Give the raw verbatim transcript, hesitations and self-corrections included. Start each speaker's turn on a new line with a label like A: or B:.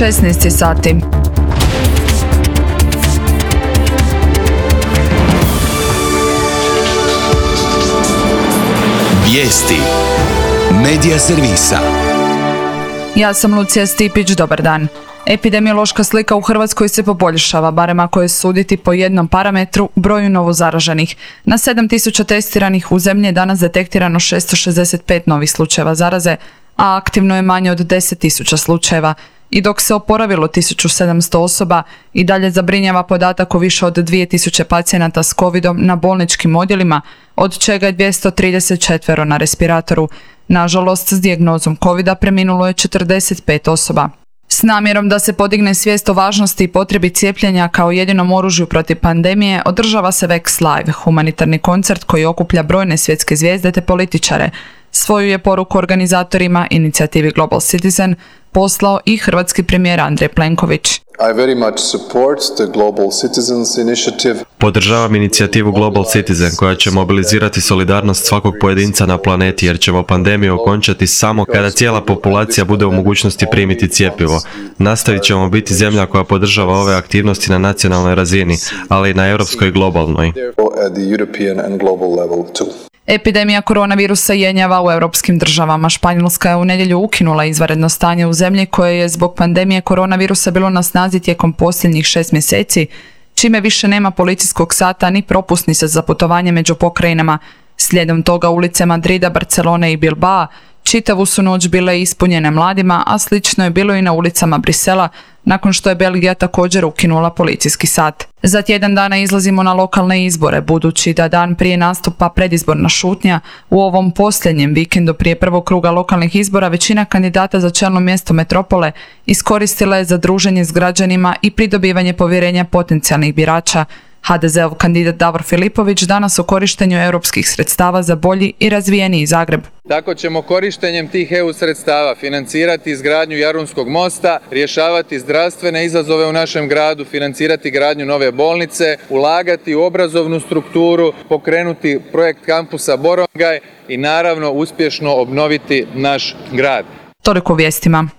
A: šesnaest sati.
B: Vijesti Medija servisa.
A: Ja sam Lucija Stipić, dobar dan. Epidemiološka slika u Hrvatskoj se poboljšava, barem ako je suditi po jednom parametru, broju novozaraženih. Na sedam tisuća testiranih u zemlji je danas detektirano šesto šezdeset pet novih slučajeva zaraze, a aktivno je manje od deset tisuća slučajeva. I dok se oporavilo tisuću sedamsto osoba, i dalje zabrinjava podatak o više od dvije tisuće pacijenata s covidom na bolničkim odjelima, od čega je dvjesto trideset četiri na respiratoru. Nažalost, s dijagnozom covida preminulo je četrdeset pet osoba. S namjerom da se podigne svijest o važnosti i potrebi cijepljenja kao jedinom oružju protiv pandemije, održava se Vax Live, humanitarni koncert koji okuplja brojne svjetske zvijezde te političare. Svoju je poruku organizatorima inicijativi Global Citizen poslao i hrvatski premijer Andrej Plenković.
C: I very much support the Global Citizens Initiative.
D: Podržavam inicijativu Global Citizen koja će mobilizirati solidarnost svakog pojedinca na planeti, jer ćemo pandemiju okončati samo kada cijela populacija bude u mogućnosti primiti cjepivo. Nastavit ćemo biti zemlja koja podržava ove aktivnosti na nacionalnoj razini, ali i na europskoj i globalnoj.
A: Epidemija koronavirusa jenjava u europskim državama. Španjolska je u nedjelju ukinula izvanredno stanje u zemlji koje je zbog pandemije koronavirusa bilo na snazi tijekom posljednjih šest mjeseci, čime više nema policijskog sata ni propusnice za putovanje među pokrajinama. Slijedom toga ulice Madrida, Barcelone i Bilbao čitavu su noć bile ispunjene mladima, a slično je bilo i na ulicama Brisela, nakon što je Belgija također ukinula policijski sat. Za tjedan dana izlazimo na lokalne izbore, budući da dan prije nastupa predizborna šutnja. U ovom posljednjem vikendu prije prvog kruga lokalnih izbora većina kandidata za čelno mjesto metropole iskoristila je za druženje s građanima i pridobivanje povjerenja potencijalnih birača. ha de zeov kandidat Davor Filipović danas o korištenju europskih sredstava za bolji i razvijeniji Zagreb.
E: Tako ćemo korištenjem tih E U sredstava financirati izgradnju Jarunskog mosta, rješavati zdravstvene izazove u našem gradu, financirati gradnju nove bolnice, ulagati u obrazovnu strukturu, pokrenuti projekt kampusa Borongaj i naravno uspješno obnoviti naš grad.
A: Toliko vijestima.